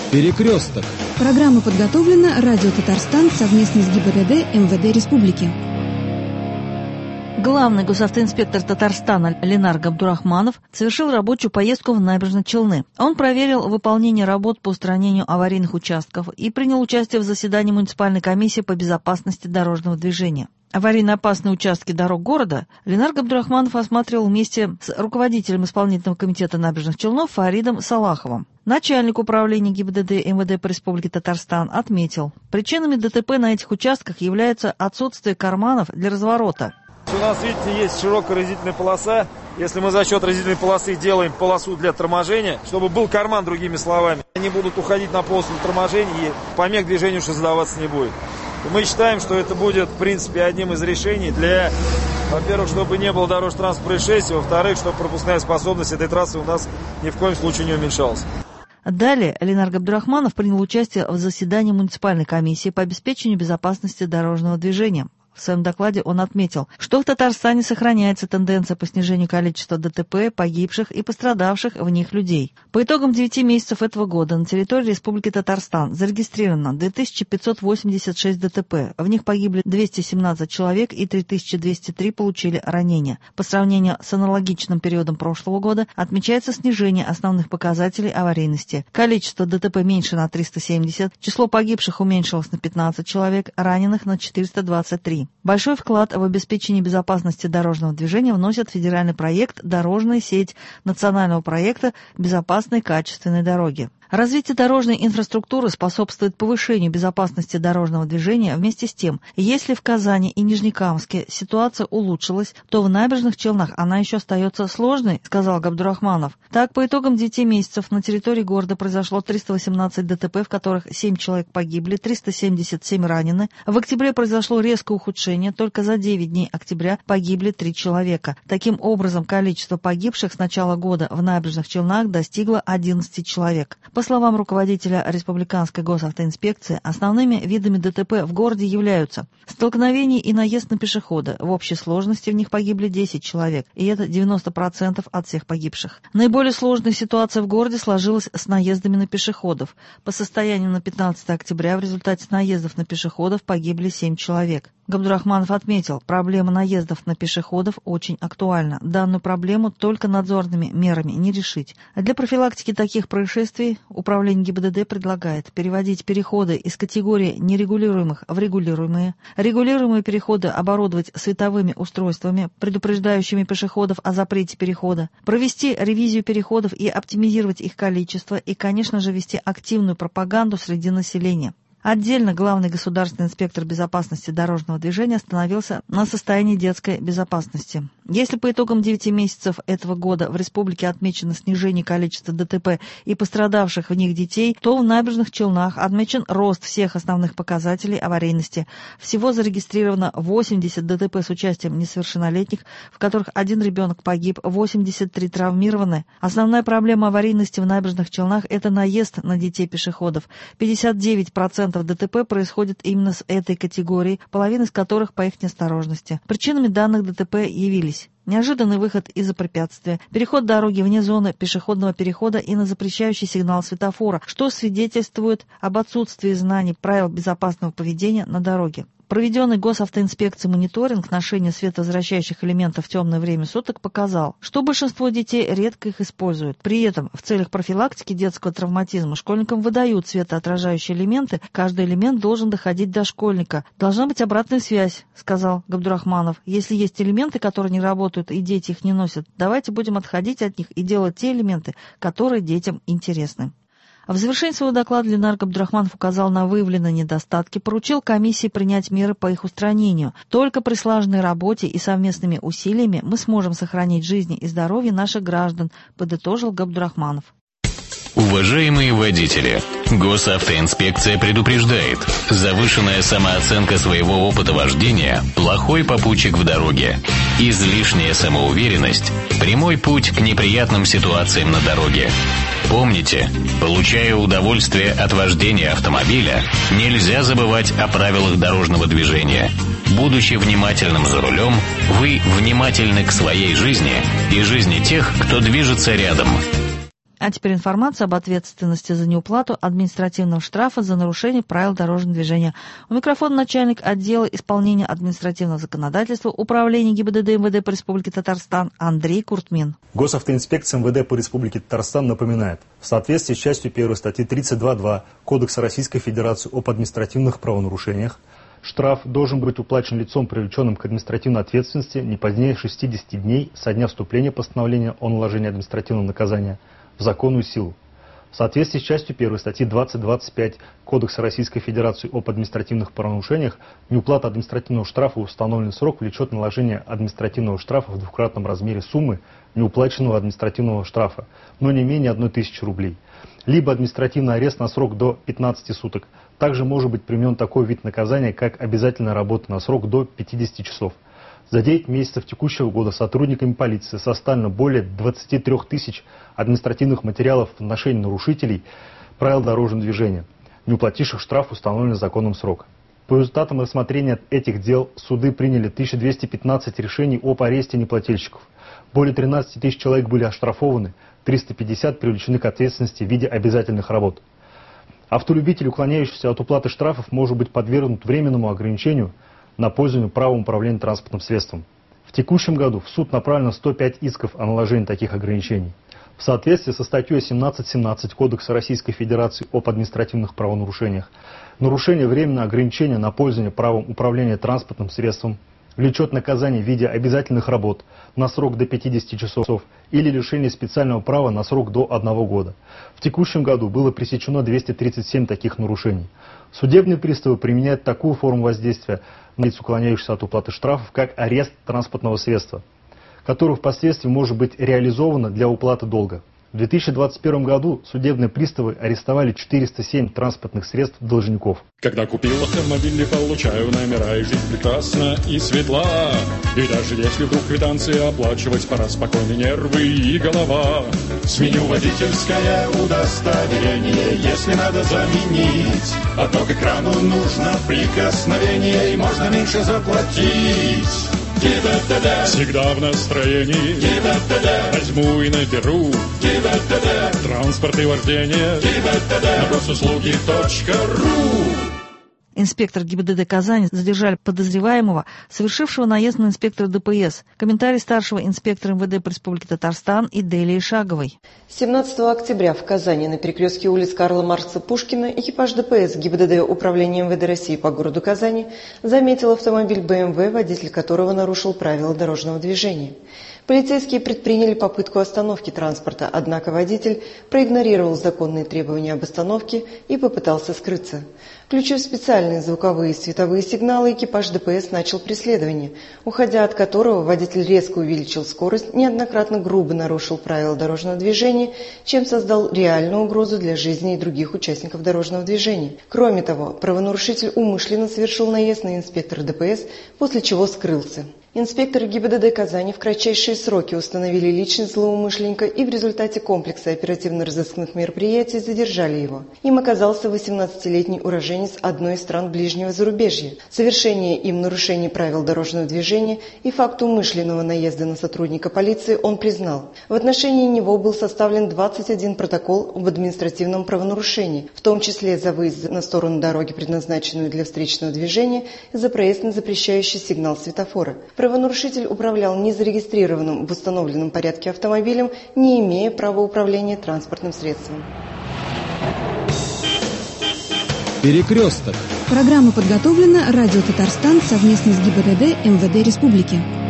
Перекресток. Программа подготовлена Радио Татарстан совместно с ГИБДД МВД Республики. Главный госавтоинспектор Татарстана Ленар Габдурахманов совершил рабочую поездку в Набережные Челны. Он проверил выполнение работ по устранению аварийных участков и принял участие в заседании муниципальной комиссии по безопасности дорожного движения. Аварийно опасные участки дорог города Ленар Габдурахманов осматривал вместе с руководителем исполнительного комитета Набережных Челнов Фаридом Салаховым. Начальник управления ГИБДД МВД по Республике Татарстан отметил, причинами ДТП на этих участках является отсутствие карманов для разворота. У нас, видите, есть широкая разделительная полоса. Если мы за счет разделительной полосы делаем полосу для торможения, чтобы был карман, другими словами, они будут уходить на полосу для торможения и помех движению уже задаваться не будет. Мы считаем, что это будет, в принципе, одним из решений для, во-первых, чтобы не было дорожно-транспортных происшествий, во-вторых, чтобы пропускная способность этой трассы у нас ни в коем случае не уменьшалась. Далее Ленар Габдурахманов принял участие в заседании муниципальной комиссии по обеспечению безопасности дорожного движения. В своем докладе он отметил, что в Татарстане сохраняется тенденция по снижению количества ДТП, погибших и пострадавших в них людей. По итогам 9 месяцев этого года на территории Республики Татарстан зарегистрировано 2586 ДТП. В них погибли 217 человек и 3203 получили ранения. По сравнению с аналогичным периодом прошлого года отмечается снижение основных показателей аварийности. Количество ДТП меньше на 370, число погибших уменьшилось на 15 человек, раненых на 423. Большой вклад в обеспечение безопасности дорожного движения вносит федеральный проект «Дорожная сеть» национального проекта «Безопасные качественные дороги». Развитие дорожной инфраструктуры способствует повышению безопасности дорожного движения. Вместе с тем, если в Казани и Нижнекамске ситуация улучшилась, то в Набережных Челнах она еще остается сложной, сказал Габдурахманов. Так, по итогам 9 месяцев на территории города произошло 318 ДТП, в которых 7 человек погибли, 377 ранены. В октябре произошло резкое ухудшение, только за 9 дней октября погибли 3 человека. Таким образом, количество погибших с начала года в Набережных Челнах достигло 11 человек. По словам руководителя Республиканской госавтоинспекции, основными видами ДТП в городе являются столкновение и наезд на пешехода. В общей сложности в них погибли 10 человек, и это 90% от всех погибших. Наиболее сложная ситуация в городе сложилась с наездами на пешеходов. По состоянию на 15 октября в результате наездов на пешеходов погибли 7 человек. Габдурахманов отметил, проблема наездов на пешеходов очень актуальна. Данную проблему только надзорными мерами не решить. Для профилактики таких происшествий Управление ГИБДД предлагает переводить переходы из категории нерегулируемых в регулируемые, регулируемые переходы оборудовать световыми устройствами, предупреждающими пешеходов о запрете перехода, провести ревизию переходов и оптимизировать их количество и, конечно же, вести активную пропаганду среди населения. Отдельно главный государственный инспектор безопасности дорожного движения остановился на состоянии детской безопасности. Если по итогам 9 месяцев этого года в республике отмечено снижение количества ДТП и пострадавших в них детей, то в Набережных Челнах отмечен рост всех основных показателей аварийности. Всего зарегистрировано 80 ДТП с участием несовершеннолетних, в которых 1 ребенок погиб, 83 травмированы. Основная проблема аварийности в Набережных Челнах – это наезд на детей-пешеходов. 59% ДТП происходит именно с этой категории, половина из которых по их неосторожности. Причинами данных ДТП явились неожиданный выход из-за препятствия, переход дороги вне зоны пешеходного перехода и на запрещающий сигнал светофора, что свидетельствует об отсутствии знаний правил безопасного поведения на дороге. Проведенный госавтоинспекцией мониторинг ношения световозвращающих элементов в темное время суток показал, что большинство детей редко их используют. При этом в целях профилактики детского травматизма школьникам выдают светоотражающие элементы. Каждый элемент должен доходить до школьника. Должна быть обратная связь, сказал Габдурахманов. Если есть элементы, которые не работают и дети их не носят, давайте будем отходить от них и делать те элементы, которые детям интересны. В завершении своего доклада Ленар Габдурахманов указал на выявленные недостатки, поручил комиссии принять меры по их устранению. Только при слаженной работе и совместными усилиями мы сможем сохранить жизни и здоровье наших граждан, подытожил Габдурахманов. Уважаемые водители, госавтоинспекция предупреждает: завышенная самооценка своего опыта вождения – плохой попутчик в дороге. Излишняя самоуверенность – прямой путь к неприятным ситуациям на дороге. Помните, получая удовольствие от вождения автомобиля, нельзя забывать о правилах дорожного движения. Будучи внимательным за рулем, вы внимательны к своей жизни и жизни тех, кто движется рядом. А теперь информация об ответственности за неуплату административного штрафа за нарушение правил дорожного движения. У микрофона начальник отдела исполнения административного законодательства Управления ГИБДД МВД по Республике Татарстан Андрей Куртмин. Госавтоинспекция МВД по Республике Татарстан напоминает, в соответствии с частью 1 статьи 32.2 Кодекса Российской Федерации об административных правонарушениях, штраф должен быть уплачен лицом, привлеченным к административной ответственности, не позднее 60 дней со дня вступления постановления о наложении административного наказания в законную силу. В соответствии с частью 1 статьи 20.25 Кодекса Российской Федерации об административных правонарушениях, неуплата административного штрафа в установленный срок влечет наложение административного штрафа в двукратном размере суммы неуплаченного административного штрафа, но не менее 1000 рублей. Либо административный арест на срок до 15 суток. Также может быть применен такой вид наказания, как обязательная работа на срок до 50 часов. За 9 месяцев текущего года сотрудниками полиции составлено более 23 тысяч административных материалов в отношении нарушителей правил дорожного движения, не уплативших штраф, установленный законом срок. По результатам рассмотрения этих дел суды приняли 1215 решений об аресте неплательщиков. Более 13 тысяч человек были оштрафованы, 350 привлечены к ответственности в виде обязательных работ. Автолюбитель, уклоняющийся от уплаты штрафов, может быть подвергнут временному ограничению на пользование правом управления транспортным средством. В текущем году в суд направлено 105 исков о наложении таких ограничений. В соответствии со статьей 17.17 Кодекса Российской Федерации об административных правонарушениях, нарушение временного ограничения на пользование правом управления транспортным средством влечет наказание в виде обязательных работ на срок до 50 часов или лишение специального права на срок до 1 года. В текущем году было пресечено 237 таких нарушений. Судебные приставы применяют такую форму воздействия на лиц, уклоняющихся от уплаты штрафов, как арест транспортного средства, которое впоследствии может быть реализовано для уплаты долга. В 2021 году судебные приставы арестовали 407 транспортных средств должников. Когда купил автомобиль, получаю номера, и жизнь прекрасна и светла. И даже если вдруг квитанции оплачивать, пора спокойно нервы и голова. Сменю водительское удостоверение, если надо заменить. А то к экрану нужно прикосновение, и можно меньше заплатить. Всегда в настроении. Возьму и наберу. Транспорт и вождение. На госуслуги.ру. Инспектор ГИБДД Казани задержали подозреваемого, совершившего наезд на инспектора ДПС. Комментарий старшего инспектора МВД по Республике Татарстан Иделии Шаговой. 17 октября в Казани на перекрестке улиц Карла Маркса Пушкина экипаж ДПС ГИБДД Управления МВД России по городу Казани заметил автомобиль БМВ, водитель которого нарушил правила дорожного движения. Полицейские предприняли попытку остановки транспорта, однако водитель проигнорировал законные требования об остановке и попытался скрыться. Включив специальные звуковые и световые сигналы, экипаж ДПС начал преследование, уходя от которого водитель резко увеличил скорость, неоднократно грубо нарушил правила дорожного движения, чем создал реальную угрозу для жизни и других участников дорожного движения. Кроме того, правонарушитель умышленно совершил наезд на инспектора ДПС, после чего скрылся. Инспекторы ГИБДД Казани в кратчайшие сроки установили личность злоумышленника и в результате комплекса оперативно-розыскных мероприятий задержали его. Им оказался 18-летний уроженец одной из стран ближнего зарубежья. Совершение им нарушений правил дорожного движения и факт умышленного наезда на сотрудника полиции он признал. В отношении него был составлен 21 протокол об административном правонарушении, в том числе за выезд на сторону дороги, предназначенную для встречного движения, и за проезд на запрещающий сигнал светофора. Правонарушитель управлял незарегистрированным в установленном порядке автомобилем, не имея права управления транспортным средством. Перекресток. Программа подготовлена Радио Татарстан совместно с ГИБДД МВД Республики.